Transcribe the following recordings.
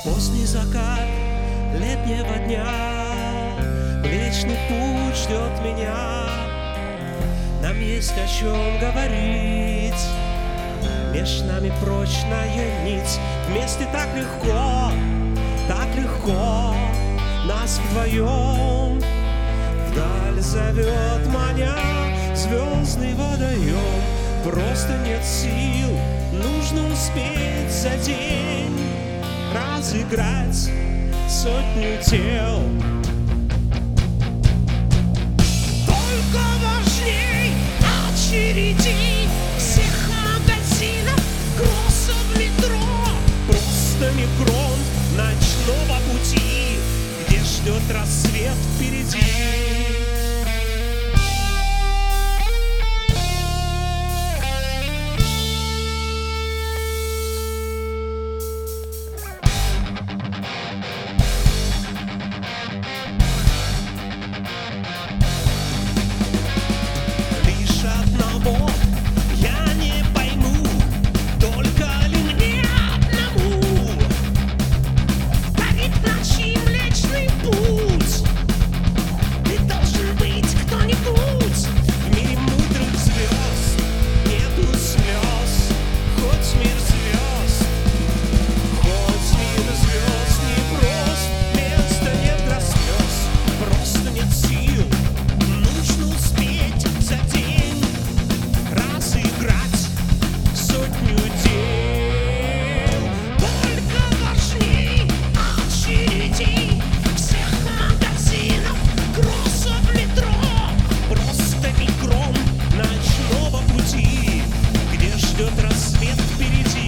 Поздний закат летнего дня, Млечный путь ждет меня. Нам есть о чем говорить, меж нами прочная нить. Вместе так легко нас вдвоем. Вдаль зовет маня звездный водоем. Просто нет сил, нужно успеть за день разыграть сотню тел. Только важней очередей всех магазинов, кроссов, метро. Просто микрон ночного пути, где ждет рассвет впереди. Я не пойму, только ли мне одному горит ночи Млечный путь. Ты должен быть кто-нибудь. В мире мудрых звезд нету слез, хоть мир звезд не прост. Места нет для слез, просто нет сил, нужно успеть за день разыграть сотню дел. Только важней очередей всех магазинов, кроссов, метро. Просто микрон ночного пути, где ждет рассвет впереди.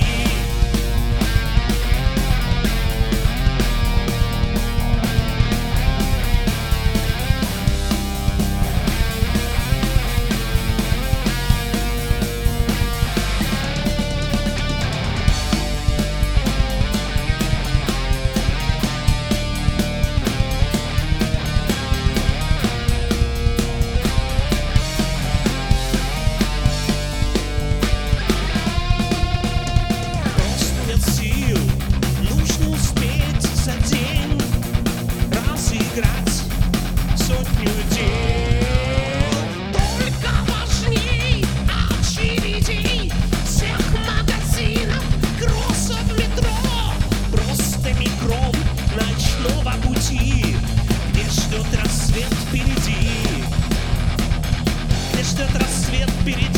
Сотню дел. Только важней очередей всех магазинов, кроссов, метро. Просто микрон ночного пути, где ждет рассвет впереди. Где ждет рассвет впереди.